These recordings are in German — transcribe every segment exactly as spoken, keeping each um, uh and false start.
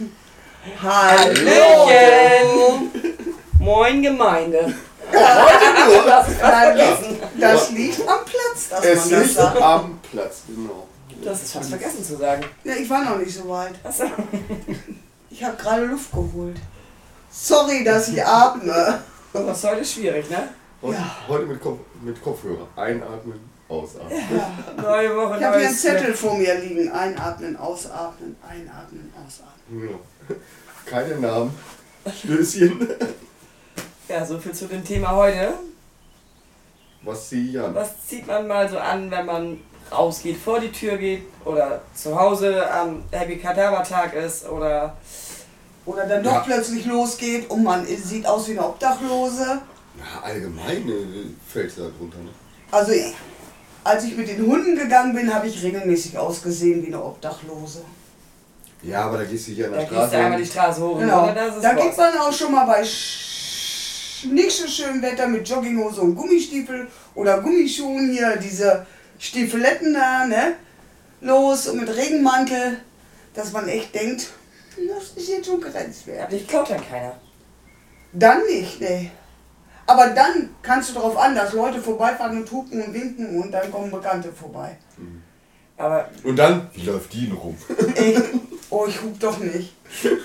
Hallöchen! Moin Gemeinde. Heute nur. Das ist fast vergessen. Das liegt am Platz, dass Es man das liegt sagt. am Platz, genau. Das ist fast vergessen zu sagen. Ja, ich war noch nicht so weit. Achso. Ich habe gerade Luft geholt. Sorry, dass ich atme. Das ist heute schwierig, ne? Heute, Ja. heute mit, Kopf, mit Kopfhörer. Einatmen, ausatmen. Ja. Neue Woche, Ich habe hier einen neues Zettel Glück. vor mir liegen. Einatmen, ausatmen, einatmen, ausatmen. Genau. Keine Namen. Stößchen. Ja, so viel zu dem Thema heute. Was ziehe ich an? Was zieht man mal so an, wenn man rausgeht, vor die Tür geht oder zu Hause am Happy Kadaver Tag ist oder... Oder dann doch Ja. plötzlich losgeht und man sieht aus wie eine Obdachlose. Na, allgemein äh, fällt es da drunter. Ne? Also ich, als ich mit den Hunden gegangen bin, habe ich regelmäßig ausgesehen wie eine Obdachlose. Ja, aber da gehst du hier an Da der gehst du Straße. einmal die Straße hoch und Genau. runter, das ist Da was. geht man auch schon mal bei sch nicht so schönem Wetter mit Jogginghose und Gummistiefel oder Gummischuhen hier, diese Stiefeletten da, ne? Los und mit Regenmantel, dass man echt denkt, das ist jetzt schon grenzwert. Aber dich klaut dann keiner. Dann nicht, ne. Aber dann kannst du darauf an, dass Leute vorbeifahren und hupen und winken und dann kommen Bekannte vorbei. Aber Und dann, wie läuft die denn rum? Echt? Oh, ich hup doch nicht.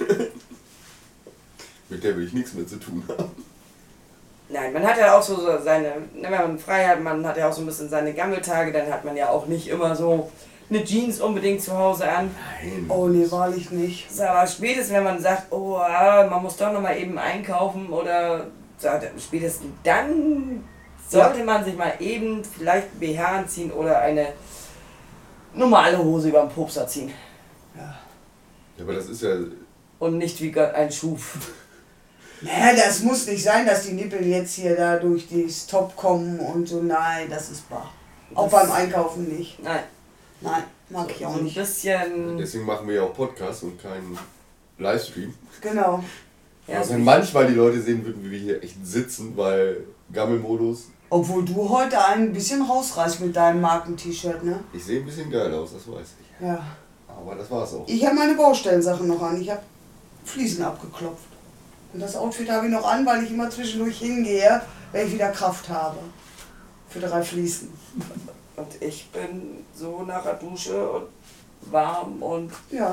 Mit der will ich nichts mehr zu tun haben. nein, man hat ja auch so so seine, ne, wenn man frei hat, man hat ja auch so ein bisschen seine Gammeltage, dann hat man ja auch nicht immer so eine Jeans unbedingt zu Hause an. Nein. Oh nee, wahrlich nicht. So, aber spätestens, wenn man sagt, oh, ah, man muss doch nochmal eben einkaufen oder so, spätestens dann sollte man sich mal eben vielleicht B H anziehen oder eine normale Hose über den Popser ziehen. Ja. Ja, aber das ist ja. Und nicht wie Gott einen schuf. Naja, das muss nicht sein, dass die Nippel jetzt hier da durch das Top kommen und so. Nein, das ist bar. Auch Das- beim Einkaufen nicht. Nein, Nein, mag ich so auch ein nicht. bisschen... Deswegen machen wir ja auch Podcasts und keinen Livestream. Genau. Ja, Also so- manchmal die Leute sehen würden, wie wir hier echt sitzen, weil Gammelmodus. Obwohl du heute ein bisschen rausreißt mit deinem Marken-T-Shirt, ne? Ich sehe ein bisschen geil aus, das weiß ich. Ja. Aber das war's auch. Ich habe meine Baustellensachen noch an. Ich habe Fliesen abgeklopft. Und das Outfit habe ich noch an, weil ich immer zwischendurch hingehe, wenn ich wieder Kraft habe. Für drei Fliesen. Und ich bin so nach der Dusche und warm und... Ja.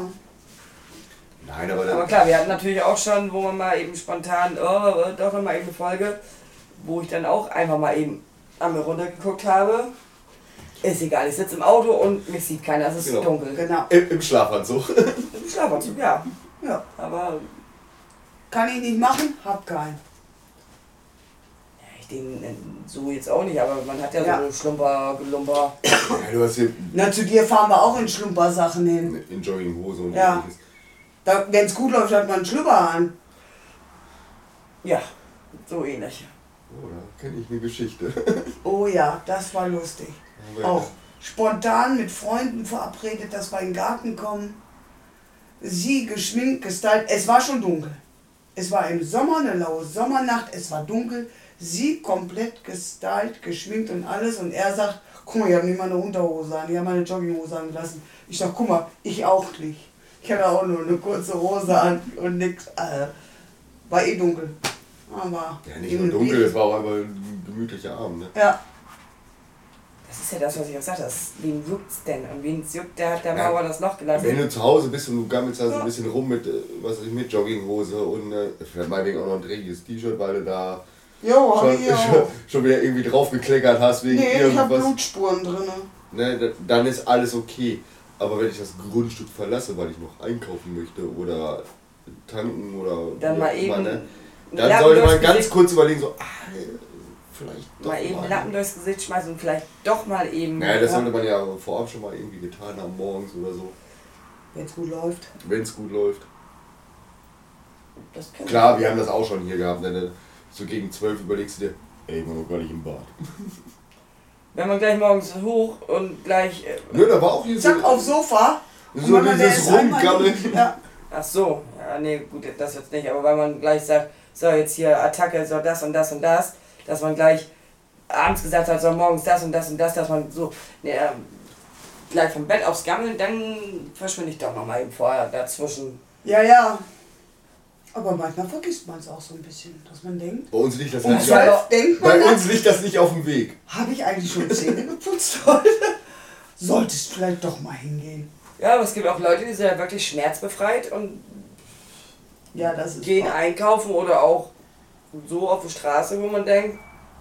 Nein, aber, Aber dann, klar, wir hatten natürlich auch schon, wo man mal eben spontan, oh, doch noch mal eben eine Folge, wo ich dann auch einfach mal eben an mir runtergeguckt habe. Ist egal, ich sitze im Auto und mich sieht keiner, es ist Genau. dunkel. Genau. im, im Schlafanzug. Im Schlafanzug, ja. Ja. Aber Kann ich nicht machen, hab keinen. ja, ich denke so jetzt auch nicht, aber man hat ja, Ja. so Schlumper, Gelumper. Ja, du hast hier Na, zu dir fahren wir auch in Schlumpersachen hin. in Jogginghose und Ja. ähnliches. Da, wenn es gut läuft, hat man einen Schlüpper an. Ja, so ähnlich. Oh, da kenne ich eine Geschichte. Oh ja, das war lustig. Aber Auch spontan mit Freunden verabredet, dass wir in den Garten kommen. Sie geschminkt, gestylt. Es war schon dunkel. Es war im Sommer, eine laue Sommernacht. Es war dunkel. Sie komplett gestylt, geschminkt und alles. Und er sagt, guck mal, ich habe nicht mal eine Unterhose an. Ich habe meine Jogginghose angelassen. Ich sag, guck mal, ich auch nicht. Ich habe auch nur eine kurze Hose an und nix. Äh, war eh dunkel. Aber ja, nicht nur dunkel, es war auch einfach ein gemütlicher Abend. Ne? Ja, Das ist ja das, was ich auch sagte. Das, wen juckt's denn? Und wen es juckt, der hat der Ja. Mauer das Loch gelassen. Wenn du zu Hause bist und du gammelst da so Ja. ein bisschen rum mit, äh, was weiß ich, mit Jogginghose und äh, vielleicht meinetwegen auch noch ein dreckiges T-Shirt, weil du da jo, hab schon, ich ja schon, auch. schon wieder irgendwie draufgekleckert hast wegen Nee, ich habe irgendwas. Blutspuren drin. Ne, da- dann ist alles okay. Aber wenn ich das Grundstück verlasse, weil ich noch einkaufen möchte oder tanken oder Dann wie mal auch immer, eben ne, einen dann Lappen sollte man durchs ganz Gesicht- kurz überlegen, so, ah, vielleicht doch mal eben mal. Lappen durchs Gesicht schmeißen und vielleicht doch mal eben... Naja, das ja, sollte man ja vorab schon mal irgendwie getan haben, morgens oder so, Wenn es gut läuft. wenn es gut läuft. das kann Klar, wir haben das auch schon hier gehabt, ne, so gegen zwölf überlegst du dir, ey, ich war noch gar nicht im Bad. Wenn man gleich morgens hoch und gleich... Äh, Nö, da war auch hier Zack, so, aufs Sofa. Und so wenn man dieses erst einmal- Rumgammeln. Ja, ach so, ja nee, gut, das jetzt nicht, aber weil man gleich sagt, so jetzt hier Attacke, so das und das und das, dass man gleich abends gesagt hat, so morgens das und das und das, dass man so ne, ähm, gleich vom Bett aufs Gammeln, dann verschwinde ich doch nochmal eben vorher dazwischen. Ja, ja. Aber manchmal vergisst man es auch so ein bisschen, dass man denkt. Bei uns liegt das Um nicht, zwölf denkt man, bei uns liegt das nicht auf dem Weg. habe ich eigentlich schon Zähne geputzt heute? Solltest vielleicht doch mal hingehen. Ja, aber es gibt auch Leute, die sind ja wirklich schmerzbefreit und Ja, das ist gehen wahr. einkaufen oder auch so auf der Straße, wo man denkt,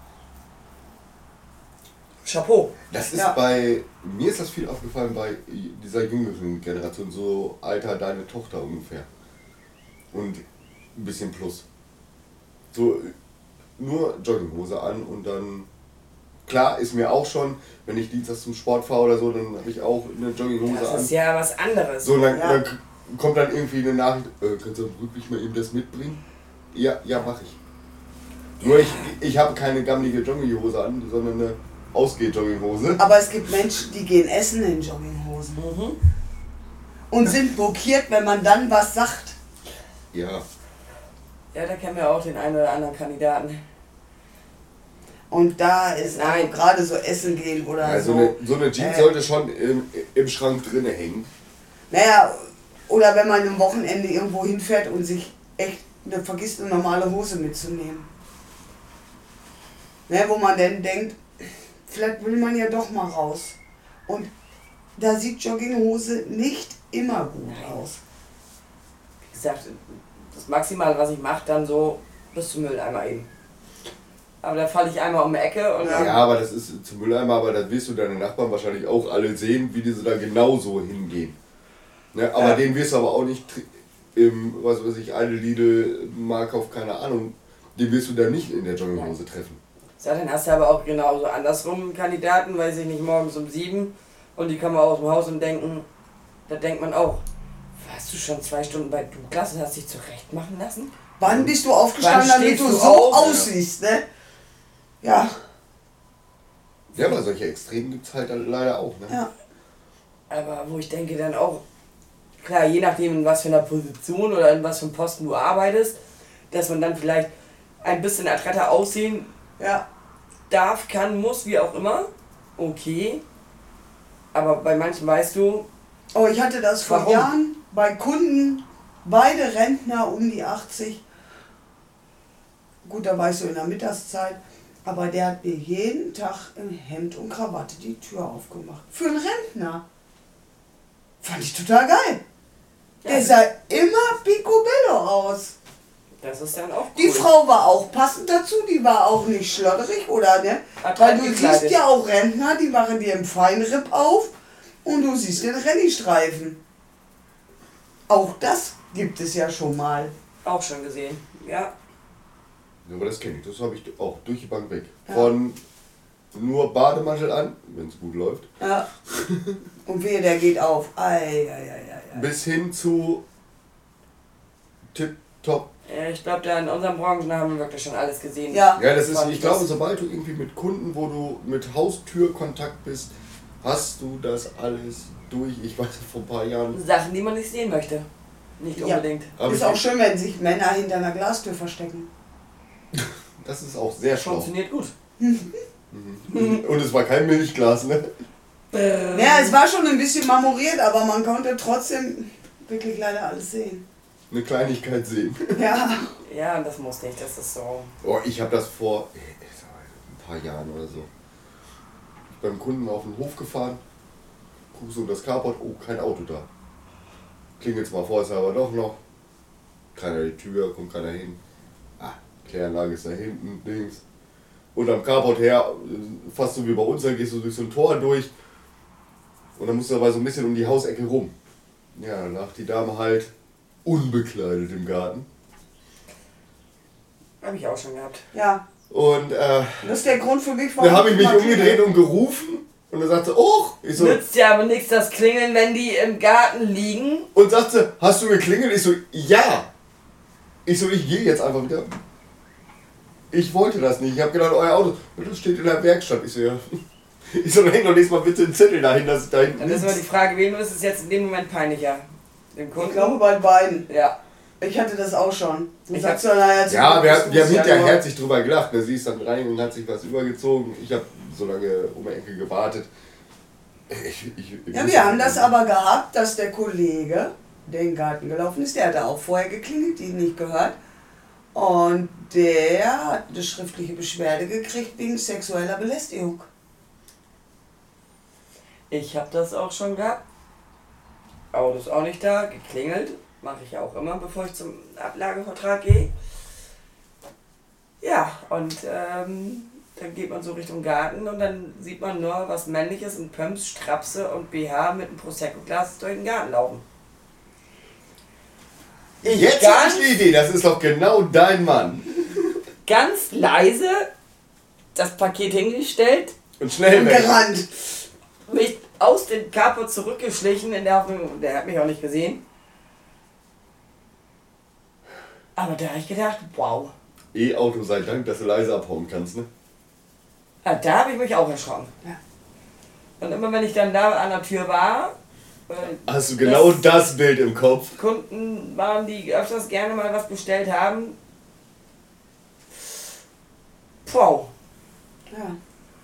Chapeau. Das ist Ja. bei, mir ist das viel aufgefallen bei dieser jüngeren Generation, so Alter deine Tochter ungefähr. Und ein bisschen plus. So nur Jogginghose an und dann, klar ist mir auch schon, wenn ich dienstags zum Sport fahre oder so, dann habe ich auch eine Jogginghose Das an. ist ja was anderes. So, dann, Ja. dann k- kommt dann irgendwie eine Nachricht, äh, kannst du wirklich mal eben das mitbringen? Ja, ja, mach ich. Nur ich, ich habe keine gammelige Jogginghose an, sondern eine Ausgeh-Jogginghose. Aber es gibt Menschen, die gehen essen in Jogginghosen Mhm. und sind blockiert, wenn man dann was sagt. Ja, Ja, da kennen wir auch den einen oder anderen Kandidaten. Und da ist Nein. also gerade so Essen gehen oder also so. eine, so eine Jeans äh, sollte schon im, im Schrank drinne hängen. Naja, oder wenn man am Wochenende irgendwo hinfährt und sich echt eine, vergisst, eine normale Hose mitzunehmen. Ne, wo man dann denkt, vielleicht will man ja doch mal raus. Und da sieht Jogginghose nicht immer gut Nein. aus. Wie gesagt, das Maximale, was ich mache, dann so bis zum Mülleimer eben. Aber da falle ich einmal um die Ecke und Ja, dann, aber das ist zum Mülleimer, aber da wirst du deine Nachbarn wahrscheinlich auch alle sehen, wie diese da genauso hingehen. Ne, aber Ja. den wirst du aber auch nicht tr- im, was weiß ich, eine Lidl, Markauf, keine Ahnung, den wirst du da nicht in der Jogginghose treffen. so, dann hast du aber auch genauso andersrum Kandidaten, weiß ich nicht, morgens um sieben und die kommen aus dem Haus und denken, da denkt man auch, warst du schon zwei Stunden bei Douglas und hast dich zurecht machen lassen? Wann bist du aufgestanden, Wann damit stehst du du so auf? aussiehst, ne? Ja, Ja, aber solche Extremen gibt es halt dann leider auch. Ne? ja. Aber wo ich denke dann auch, klar, je nachdem in was für einer Position oder in was für einem Posten du arbeitest, dass man dann vielleicht ein bisschen adretter aussehen Ja, darf, kann, muss, wie auch immer. Okay. Aber bei manchen weißt du, oh, ich hatte das vor Warum? Jahren bei Kunden, beide Rentner um die achtzig. Gut, da war ich so in der Mittagszeit, aber der hat mir jeden Tag im Hemd und Krawatte die Tür aufgemacht. Für einen Rentner. Fand ich total geil. Der Ja. sah immer picobello aus. das ist dann auch cool. Die Frau war auch passend dazu, die war auch nicht schlotterig, oder ne? Weil du gekleidet. siehst ja auch Rentner, die machen dir im Feinripp auf und du siehst den Rennystreifen. Auch das gibt es ja schon mal. Auch schon gesehen. Ja. Ja, aber das kenne ich, das habe ich auch durch die Bank weg. Ja. Von nur Bademantel an, wenn es gut läuft, Ja. Und wehe, der geht auf. Ei, ei, ei, ei, ei. bis hin zu Tip-Top. Ja, ich glaube, da in unseren Branchen haben wir wirklich schon alles gesehen. Ja. Ja, das ist, Fand ich ich glaube, das- sobald du irgendwie mit Kunden, wo du mit Haustürkontakt bist, hast du das alles durch. Ich weiß, vor ein paar Jahren. Sachen, die man nicht sehen möchte. Nicht Ja. unbedingt. hab Ist ich- auch schön, wenn sich Männer hinter einer Glastür verstecken. Das ist auch sehr schlau. Funktioniert gut. Und es war kein Milchglas, ne? Ja, es war schon ein bisschen marmoriert, aber man konnte trotzdem wirklich leider alles sehen. Eine Kleinigkeit sehen. Ja. Ja, das muss nicht, das ist so. Oh, ich habe das vor äh, ein paar Jahren oder so. Ich bin beim Kunden auf den Hof gefahren, guck so in das Carport, oh, kein Auto da. Klingelt's mal vor, ist aber doch noch. Keiner die Tür, kommt keiner hin. Ah, Kläranlage ist da hinten, Dings. Und am Carport her, äh, fast so wie bei uns, da gehst du durch so ein Tor durch. Und dann musst du aber so ein bisschen um die Hausecke rum. Ja, dann lag die Dame halt unbekleidet im Garten. Habe ich auch schon gehabt. Ja. Und äh, Das ist der Grund für mich, warum dann habe ich mich mal klingel. umgedreht und gerufen. Und dann sagte sie, oh, ich so, Nützt ja aber nichts das Klingeln, wenn die im Garten liegen. und sagte, hast du geklingelt? Ich so, ja. Ich so, ich gehe jetzt einfach wieder. Ich wollte das nicht. Ich habe gedacht, euer Auto, das steht in der Werkstatt. Ich so, ja. Ich so, dann häng doch nächstes Mal bitte einen Zettel dahin, dass ich da hinten Dann ist aber die Frage, wem ist es jetzt in dem Moment peinlicher? Dem Kunden? Ich glaube bei beiden. Ja. Ich hatte das auch schon. Du Ich sagst ja, naja, zum Ja, Glück, wir, das haben- wir haben muss ja hinterher nur- herzlich drüber gelacht. Ne? Sie ist dann rein und hat sich was übergezogen. Ich habe so lange um die Ecke gewartet. Ich, ich, ich Ja, wir haben das aber gehabt, dass der Kollege den Garten gelaufen ist. Der hatte auch vorher geklingelt, die nicht gehört. Und der hat eine schriftliche Beschwerde gekriegt wegen sexueller Belästigung. Ich habe das auch schon gehabt. Auto ist auch nicht da, geklingelt. Mache ich auch immer, bevor ich zum Ablagevertrag gehe. Ja, und ähm, dann geht man so Richtung Garten und dann sieht man nur was Männliches in Pumps, Strapse und B H mit einem Prosecco-Glas durch den Garten laufen. Ich Jetzt habe ich die Idee, das ist doch genau dein Mann. Ganz leise das Paket hingestellt, Und schnell Und weg. gerannt. mich aus dem Carport zurückgeschlichen, in der Hoffnung, der hat mich auch nicht gesehen. Aber da habe ich gedacht, wow. E-Auto sei Dank, dass du leise abhauen kannst, ne? Ja, da habe ich mich auch erschrocken. Ja. Und immer wenn ich dann da an der Tür war, äh, Hast du genau das- das Bild im Kopf? Kunden waren, die öfters gerne mal was bestellt haben. Wow. Ja.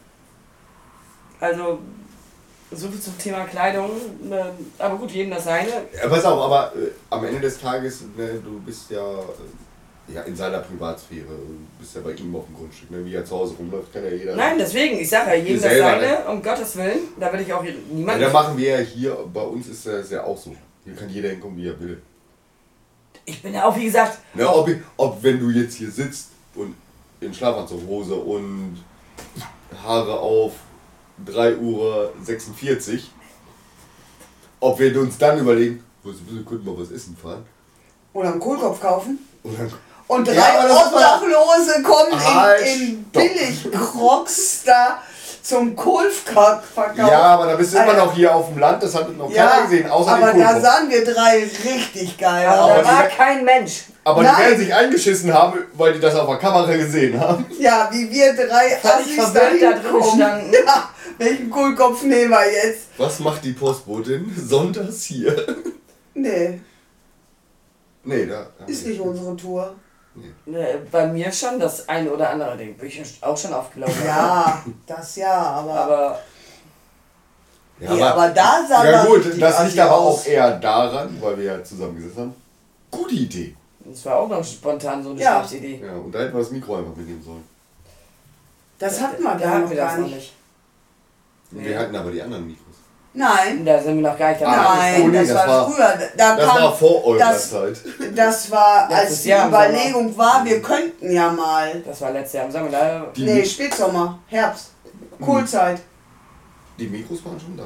Also, so viel zum Thema Kleidung. ähm, Aber gut, jedem das seine. Ja, pass auf, aber äh, am Ende des Tages, ne, du bist ja, äh, ja in seiner Privatsphäre. Du bist ja bei ihm auf dem Grundstück. Ne? Wie er zu Hause rumläuft, kann ja jeder. Nein, deswegen, ich sage ja, jedem das Selber, seine, um Gottes Willen. Da will ich auch Ja, niemanden. da machen wir ja hier, bei uns ist das ja auch so. Hier kann jeder hinkommen, wie er will. Ich bin ja auch, wie gesagt, Ne, ob, ob wenn du jetzt hier sitzt und in Schlafanzug, Hose und Haare auf drei Uhr sechsundvierzig, ob wir uns dann überlegen, wir könnten mal was essen fahren. Oder einen Kohlkopf kaufen. Oder Und drei Ja, aber das ist mal- Obdachlose kommen Halt, in, in stopp. Billig-Crocs da zum Kohlverkauf. ja, aber da bist du immer Alter. noch hier auf dem Land, das hat noch Ja, keiner gesehen, außer aber den da Kohlkopf. sahen wir drei richtig geil aber Aber da aus. war die- kein Mensch. Aber Nein. die werden sich eingeschissen haben, weil die das auf der Kamera gesehen haben. Ja, wie wir drei Völlig Assis verwirrt da dahin drin kommen. standen. Ja, welchen Kohlkopf nehmen wir jetzt? Was macht die Postbotin sonntags hier? Nee, Nee, da. da ist nicht unsere Tour. Ne, Bei mir schon das eine oder andere Ding. Bin ich auch schon aufgelaufen. Ja, das ja, aber... Aber Ja, nee, aber da sah ja man gut, richtig das assi liegt aber aus. auch eher daran, weil wir ja zusammen gesessen haben. Gute Idee. das war auch noch spontan so eine Ja. Schnapsidee. Ja, und da hätten wir das Mikro einfach mitnehmen sollen. Das hatten wir da da hatten noch wir gar das noch nicht. nicht. Und Nee. wir hatten aber die anderen Mikros. Nein, Da sind wir noch gar nicht dabei. Ah, nein, oh nee, das, das war, war- früher. Da Das kam, war vor eurer das- Zeit. das war, Letztes als die Jahr im Sommer. Überlegung war, wir könnten ja mal. Das war letztes Jahr im Sommer. Da Die, Nee, Spätsommer, Herbst, Kohlzeit. die Mikros waren schon da.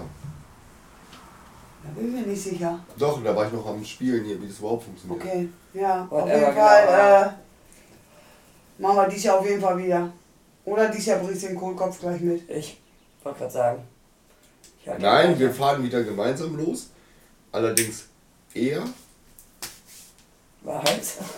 Da bin ich mir nicht sicher. Doch, da war ich noch am Spielen hier, wie das überhaupt funktioniert. Okay, ja, auf Whatever, jeden Fall. genau. Äh, machen wir dies Jahr auf jeden Fall wieder. Oder dies Jahr bringst du den Kohlkopf gleich mit. Ich wollte gerade sagen. Ich hatte Nein, auch- wir fahren wieder gemeinsam los. Allerdings eher. Wahrheit.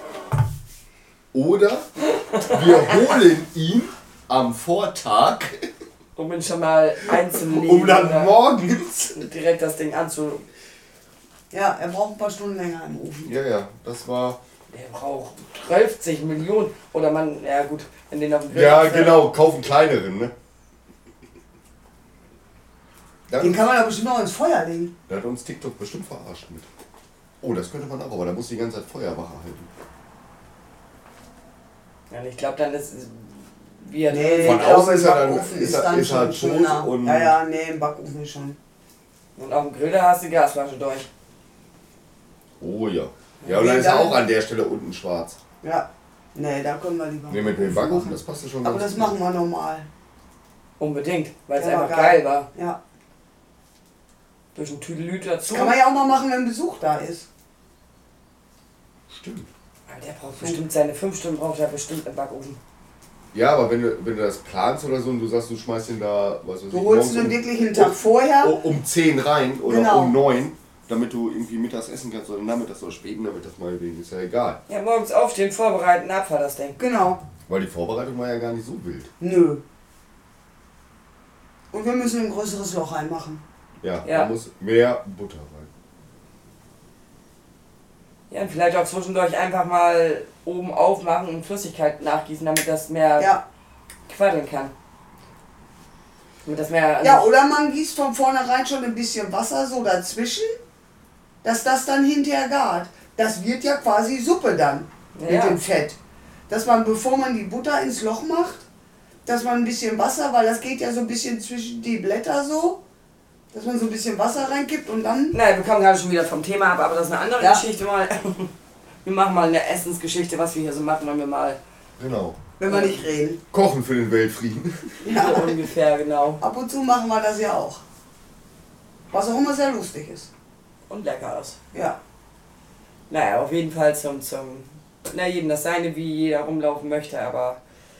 Oder wir holen ihn am Vortag, Um ihn schon mal einzulegen. um dann oder morgens. direkt das Ding anzu. Ja, er braucht ein paar Stunden länger im Ofen. Ja, ja, das war. Der braucht zwölf Millionen. Oder man, ja gut, wenn den auf dem Grill Ja, hast, genau, kaufen kleineren, ne? Den Dann, kann man doch bestimmt noch ins Feuer legen. da hat uns TikTok bestimmt verarscht mit. Oh, das könnte man auch, aber da muss die ganze Zeit Feuerwache halten. Ja, und ich glaube, dann ist es- wie er Nee, Von ich glaube, außen im ist er dann- Backofen ist ist er- dann ist er schon tot schöner. und- Ja, ja, nee, im Backofen ist schon. Und auf dem Grill, da hast du die Gasflasche durch. Oh ja. Ja, und dann Nee, ist er dann- auch an der Stelle unten schwarz. Ja. Nee, da können wir lieber. Ne, mit dem Backofen, das passt ja schon Aber ganz das gut. machen wir normal. Unbedingt, weil es Ja, einfach geil. geil war. Ja. Durch ein Tüdelüt dazu. Das kann man ja auch mal machen, wenn Besuch da ist. Stimmt. Aber der braucht bestimmt seine fünf Stunden, braucht er bestimmt im Backofen. Ja, aber wenn du, wenn du das planst oder so und du sagst, du schmeißt ihn da, was weiß ich, Du holst morgens ihn um, wirklich einen Tag vorher. um, um zehn rein oder Genau. um neun, damit du irgendwie mittags essen kannst oder nachmittags oder spät, damit das mal wegen ist ja egal. Ja, morgens aufstehen, vorbereiten, Abfahrt das Ding. Genau. Weil die Vorbereitung war ja gar nicht so wild. Nö. Und wir müssen ein größeres Loch reinmachen. Ja, Ja. da muss mehr Butter rein. Ja, und vielleicht auch zwischendurch einfach mal oben aufmachen und Flüssigkeit nachgießen, damit das mehr Ja. quaddeln kann. Damit das mehr. Ja, oder man gießt von vornherein schon ein bisschen Wasser so dazwischen. dass das dann hinterher gart. Das wird ja quasi Suppe dann Ja. mit dem Fett. Dass man, bevor man die Butter ins Loch macht, dass man ein bisschen Wasser, weil das geht ja so ein bisschen zwischen die Blätter so, dass man so ein bisschen Wasser reinkippt und dann... Nein, wir kommen gerade schon wieder vom Thema ab, aber das ist eine andere Ja. Geschichte mal. Wir machen mal eine Essensgeschichte, was wir hier so machen, wenn wir mal Genau. Wenn wir nicht reden. Kochen für den Weltfrieden. Ja. so ungefähr, genau. Ab und zu machen wir das ja auch. Was auch immer sehr lustig ist. Und lecker ist. Ja. Naja, auf jeden Fall zum, zum, na jedem das seine, wie jeder rumlaufen möchte, aber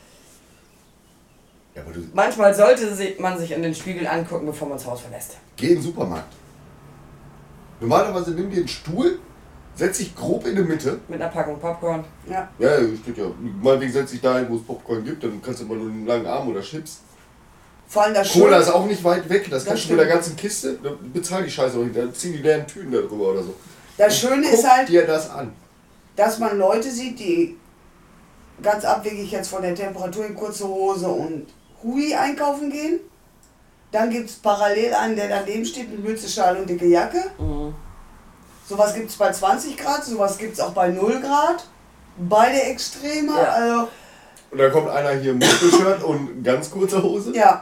Ja, aber du manchmal sollte si- man sich in den Spiegel angucken, bevor man das Haus verlässt. geh in den Supermarkt. Normalerweise nimm dir einen Stuhl, setz dich grob in die Mitte. Mit einer Packung Popcorn. Ja. Ja, ja, steht ja. Meinetwegen setz dich dahin, wo es Popcorn gibt, dann kannst du immer nur einen langen Arm oder Chips. Vor allem das Cola Schöne, ist auch nicht weit weg, das, Das kannst du mit der stimmt. ganzen Kiste, dann bezahl die Scheiße auch nicht, dann ziehen die leeren Tüten da drüber oder so. das Schöne Guck ist halt, dir das an. dass man Leute sieht, die ganz abwegig jetzt von der Temperatur in kurze Hose und Hui einkaufen gehen. Dann gibt es parallel einen, der daneben steht mit Mütze, Schal und dicke Jacke. Mhm. Sowas gibt es bei zwanzig Grad, sowas gibt es auch bei null Grad. Beide Extreme. Ja. Also, Und dann kommt einer hier im Muskelshirt und ganz kurze Hose. ja.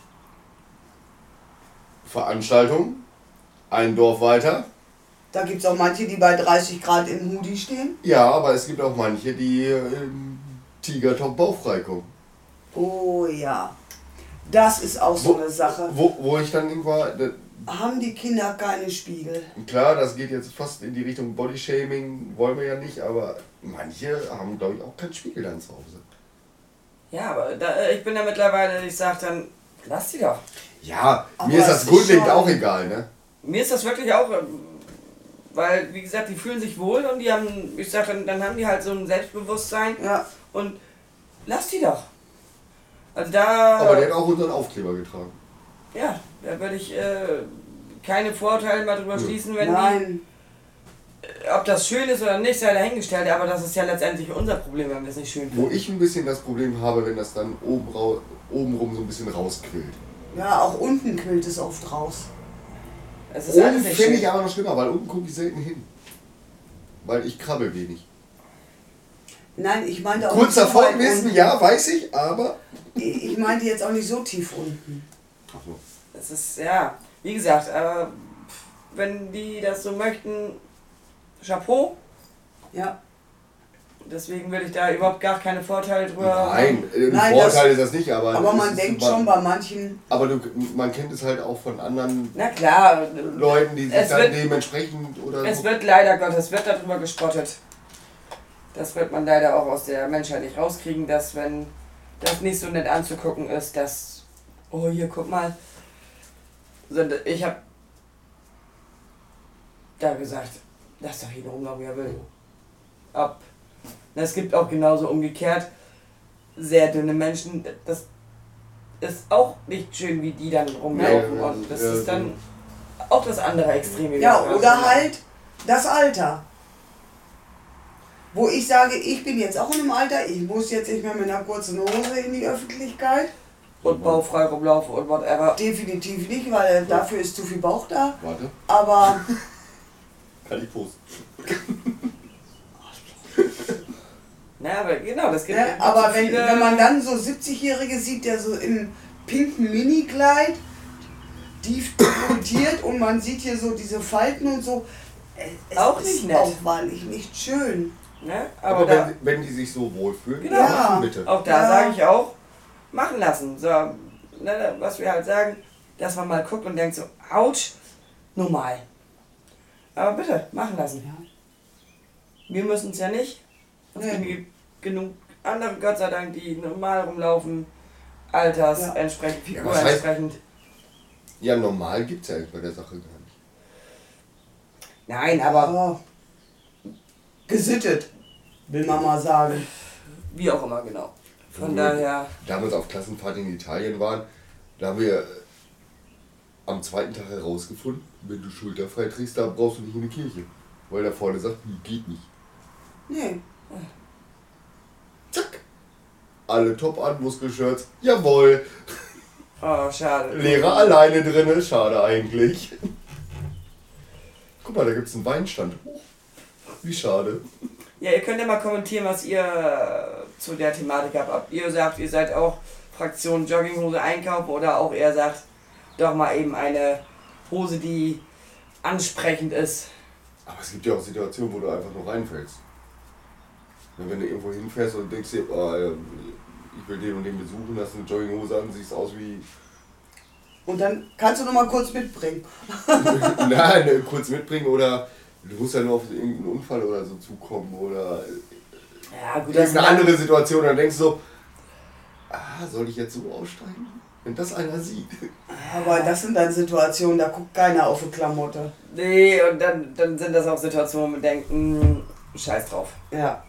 Veranstaltung, ein Dorf weiter. Da gibt es auch manche, die bei dreißig Grad im Hoodie stehen. Ja, aber es gibt auch manche, die im Tigertop bauchfrei kommen. Oh ja. Das ist auch so Wo- eine Sache. Wo, wo ich dann war, da- Haben die Kinder keine Spiegel? klar, das geht jetzt fast in die Richtung Bodyshaming, wollen wir ja nicht, aber manche haben, glaube ich, auch keinen Spiegel dann zu Hause. Ja, aber da, ich bin da mittlerweile, ich sag dann, lass die doch. Ja, Aber mir ist es das ist grundlegend schon- auch egal, ne? Mir ist das wirklich auch, ähm, weil, wie gesagt, die fühlen sich wohl und die haben, ich sag dann, dann haben die halt so ein Selbstbewusstsein Ja. und lass die doch. Also da, Aber der hat auch unseren Aufkleber getragen. ja, da würde ich äh, keine Vorurteile mal drüber Nö. schließen, wenn Nein. die, ob das schön ist oder nicht, sei dahingestellt, aber das ist ja letztendlich unser Problem, wenn wir es nicht schön Wo finden. ich ein bisschen das Problem habe, wenn das dann oben rau- obenrum so ein bisschen rausquillt. Ja, auch unten quillt es oft raus. Es ist Oben alles nicht finde schön. ich aber noch schlimmer, weil unten gucke ich selten hin. Weil ich krabbel wenig. Nein, ich meinte auch Kurz nicht so davor weit gewesen, unten. ja, weiß ich, aber... Ich ich meinte jetzt auch nicht so tief unten. Ach so. Das ist, ja, wie gesagt, aber wenn die das so möchten, Chapeau. Ja. Deswegen will ich da überhaupt gar keine Vorteile drüber. Nein, ein Nein, Vorteil das- ist das nicht, aber... Aber es man ist denkt immer- schon bei manchen, Aber du, man kennt es halt auch von anderen Na klar, Leuten, die sich Es dann wird- dementsprechend oder es so... wird leider Gottes, wird darüber gespottet. Das wird man leider auch aus der Menschheit nicht rauskriegen, dass wenn das nicht so nett anzugucken ist, dass, oh hier, guck mal. Sind- Ich hab da gesagt, lass doch jeder rumlaufen, wie er will. Ab. Na, es gibt auch genauso umgekehrt sehr dünne Menschen, das ist auch nicht schön, wie die dann rumlaufen. Ja, ja, Und das ja, ist dann so. auch das andere Extreme. wie ja, wir gerade oder schon halt das Alter. Wo ich sage, ich bin jetzt auch in einem Alter, ich muss jetzt nicht mehr mit einer kurzen Hose in die Öffentlichkeit. und baufrei rumlaufen und whatever. Definitiv nicht, weil dafür ist zu viel Bauch da. Warte, Aber kann ich posten. Na, aber genau, das gibt Ne? gibt Aber so wenn, viele- wenn man dann so siebzigjährige sieht, der so im pinken Minikleid, tief dekoriert und man sieht hier so diese Falten und so, äh, es Auch ist nicht nett. auch wahrlich nicht schön. Ne? Aber, Aber da, wenn, wenn die sich so wohlfühlen, Genau. dann Ja. machen bitte. auch da Ja. sage ich auch, machen lassen. So, ne, was wir halt sagen, dass man mal guckt und denkt so, ouch, normal. Aber bitte, machen lassen. Wir müssen es ja nicht. Es Nee. gibt genug andere, Gott sei Dank, die normal rumlaufen, alters, Ja. entsprechend, Ja, Figur was heißt- entsprechend. Ja, normal gibt es ja eigentlich bei der Sache gar nicht. Nein, aber Aber gesittet, will man mal sagen. wie auch immer, genau. Von Mhm. daher, Damals auf Klassenfahrt in Italien waren, da haben wir am zweiten Tag herausgefunden, wenn du schulterfrei trägst, da brauchst du nicht in die Kirche. Weil da vorne sagt, "Hm, geht nicht. Nee. Zack. Alle top an, Muskelshirts. Jawohl. oh, schade. Lehrer alleine drinne, schade eigentlich. Guck mal, da gibt es einen Weinstand. Oh, wie schade. Ja, ihr könnt ja mal kommentieren, was ihr äh, zu der Thematik habt. Ob ihr sagt, ihr seid auch Fraktion Jogginghose einkaufen oder auch ihr sagt, doch mal eben eine Hose, die ansprechend ist. Aber es gibt ja auch Situationen, wo du einfach nur reinfällst. Wenn du irgendwo hinfährst und denkst dir, oh, ich will den und den besuchen, hast eine Jogginghose an, siehst aus wie... Und dann kannst du noch mal kurz mitbringen. Nein, kurz mitbringen oder du musst ja nur auf irgendeinen Unfall oder so zukommen oder Ja, gut, das ist irgendeine andere Situation, dann denkst du so, ah, soll ich jetzt so aussteigen? Wenn das einer sieht. Aber das sind dann Situationen, da guckt keiner auf die Klamotte. Nee, und dann, dann sind das auch Situationen, wo man denkt, mh, scheiß drauf. Ja.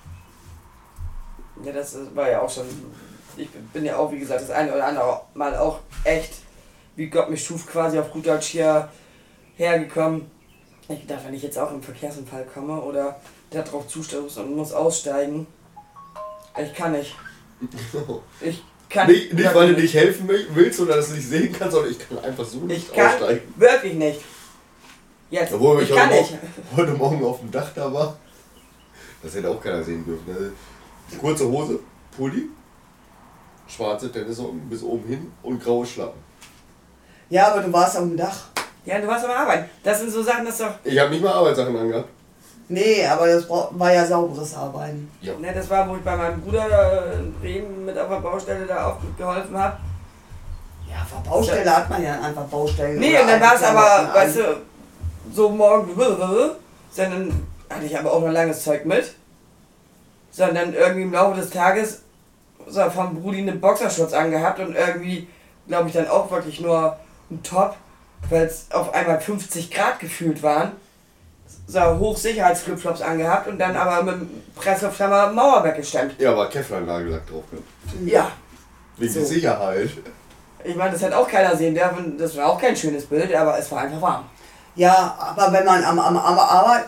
Ja, das war ja auch schon, ich bin ja auch, wie gesagt, das eine oder andere Mal auch echt, wie Gott mich schuf, quasi auf gut Deutsch hier hergekommen. Ich dachte, wenn ich jetzt auch im Verkehrsunfall komme oder der drauf zustoßen und muss aussteigen, ich kann nicht. Ich kann nicht, nicht weil du nicht helfen willst oder dass du nicht sehen kannst, sondern ich kann einfach so nicht ich kann aussteigen. Wirklich nicht. Jetzt, Obwohl ich ich kann heute, nicht. Morgen, heute Morgen auf dem Dach da war, das hätte auch keiner sehen dürfen. Also, kurze Hose, Pulli, schwarze Tennissocken bis oben hin und graue Schlappen. Ja, aber du warst auf dem Dach. Ja, du warst am Arbeiten. Das sind so Sachen, das ist doch... Ich habe nicht mal Arbeitssachen angehabt. Nee, aber das war ja sauberes Arbeiten. Ja. Ne, das war, wo ich bei meinem Bruder in Bremen mit auf der Baustelle da auch geholfen habe. Ja, auf der Baustelle hat man ja einfach Baustellen. Nee, oder und dann war es alte aber, Klamotten weißt du, so morgen, sondern hatte ich aber auch noch langes Zeug mit. Sondern irgendwie im Laufe des Tages so vom Brudi eine Boxershorts angehabt und irgendwie, glaube ich, dann auch wirklich nur ein Top, weil es auf einmal fünfzig Grad gefühlt waren. So Hochsicherheitsflipflops angehabt und dann aber mit dem Presslufthammer Mauer weggestemmt. Ja, aber Kevlar-Nagellack drauf. Ne? Ja. Wegen So. der Sicherheit. Ich meine, das hat auch keiner sehen dürfen, das war auch kein schönes Bild, aber es war einfach warm. Ja, aber wenn man am, am, am Arbeit.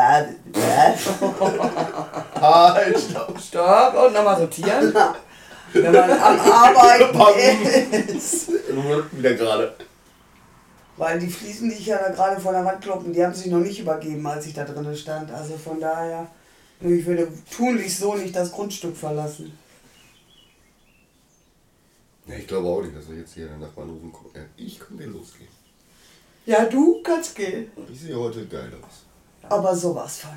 Halt, stopp. Stopp und nochmal sortieren. Wenn man am Arbeiten ist. Wieder gerade. Weil die Fliesen, die ich ja da gerade von der Wand kloppen, die haben sich noch nicht übergeben, als ich da drinnen stand. Also von daher, ich würde tunlichst so nicht das Grundstück verlassen. Ja, ich glaube auch nicht, dass wir jetzt hier nach Bahnhofen kommen. Ja, ich könnte losgehen. Ja, du kannst gehen. Ich sehe heute geil aus. Aber sowas von.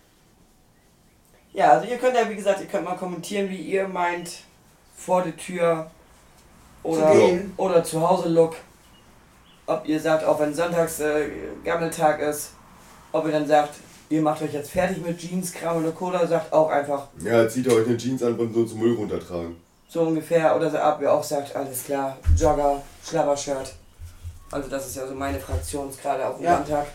Ja, also ihr könnt ja, wie gesagt, ihr könnt mal kommentieren, wie ihr meint, vor der Tür oder Zu gehen. oder zu Hause Look. Ob ihr sagt, auch wenn Sonntags äh, Gammeltag ist, ob ihr dann sagt, ihr macht euch jetzt fertig mit Jeans, Kram oder Cola, sagt auch einfach Ja, zieht ihr euch eine Jeans an und so zum Müll runtertragen. so ungefähr. Oder so ab, ihr auch sagt, alles klar, Jogger, Schlabbershirt. Also das ist ja so meine Fraktion gerade auf dem Ja. Sonntag.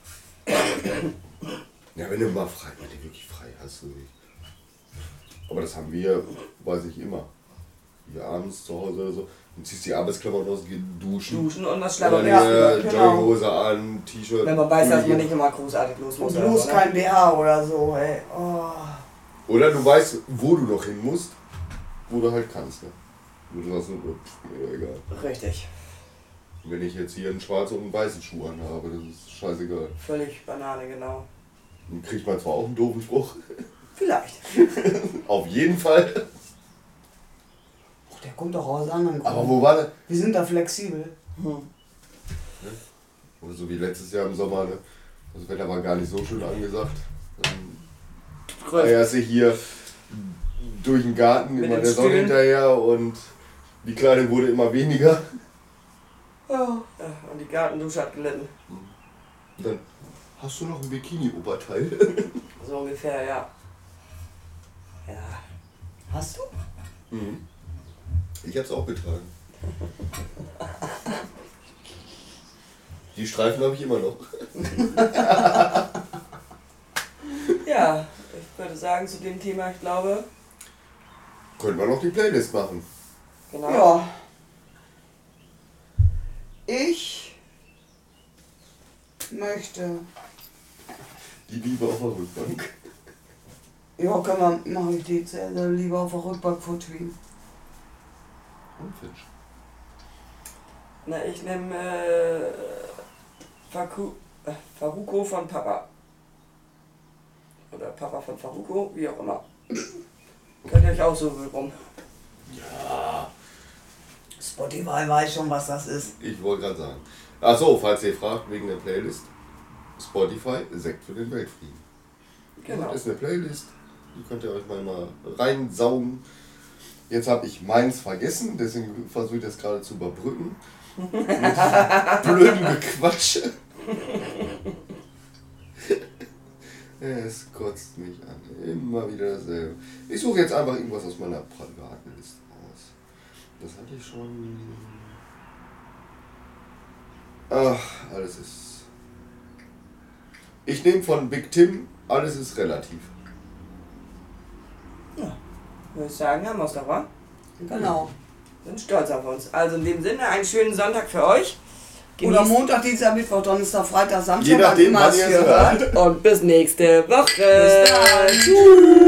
Ja, wenn du mal frei, wenn du wirklich frei hast, du nicht. Aber das haben wir, weiß ich immer. Hier abends zu Hause oder so. Du ziehst die Arbeitsklamotten aus, gehst duschen. Duschen und das Oder Schlabbershirt. eine genau. Jogginghose an, T-Shirt. Wenn man weiß, dass man Pulli. nicht immer großartig los muss. Und oder bloß so, ne? kein B H oder so, ey. Oh. Oder du weißt, wo du noch hin musst, wo du halt kannst. Ne? Wo du sagst, pff, mir egal. Richtig. Wenn ich jetzt hier einen schwarzen und einen weißen Schuh anhabe, das ist scheißegal. Völlig Banane, genau. Dann kriegt man zwar auch einen doofen Spruch. Vielleicht. Auf jeden Fall. Ach, der kommt doch aus anderen Aber Gründen. wo war der? Wir sind da flexibel. Hm. Oder so wie letztes Jahr im Sommer, ne? Das Wetter war gar nicht so schön angesagt. Dann eierst du hier durch den Garten, Mit immer den der Sonne Stühlen. hinterher und die Kleidung wurde immer weniger. Ja, und die Gartendusche hat gelitten. Und dann hast du noch ein Bikini-Oberteil. So ungefähr, ja. Ja. Hast du? Mhm. Ich hab's auch getragen. Die Streifen habe ich immer noch. Ja, ich würde sagen zu dem Thema, ich glaube, Können wir noch die Playlist machen. genau. Ja. Ich möchte. Die Liebe auf der Rückbank. Ja, können wir, mache ich die zuerst lieber auf der Rückbank von Tween. Und Finch. Na, ich nehme äh, Faku Faruko von Papa. Oder Papa von Faruko, wie auch immer. Könnt ihr euch auch so rum. Ja. Spotify weiß schon, was das ist. Ich wollte gerade sagen. Achso, falls ihr fragt wegen der Playlist. Spotify, Sekt für den Weltfrieden. Genau. Das ist eine Playlist. Die könnt ihr euch mal, mal reinsaugen. Jetzt habe ich meins vergessen, deswegen versuche ich das gerade zu überbrücken. Mit blöden Gequatsche. Es kotzt mich an. Immer wieder dasselbe. Ich suche jetzt einfach irgendwas aus meiner privaten Liste aus. Das hatte ich schon. Ach, alles ist. Ich nehme von Big Tim, alles ist relativ. Ja, würde ich sagen, haben wir es doch, wa? Genau. Sind stolz auf uns. Also in dem Sinne, einen schönen Sonntag für euch. Oder Genießt- Montag, Dienstag, Mittwoch, Donnerstag, Freitag, Samstag. Je nachdem, wann immer wann es ihr es hier hört. hört. Und bis nächste Woche. Bis dann. Tschüss.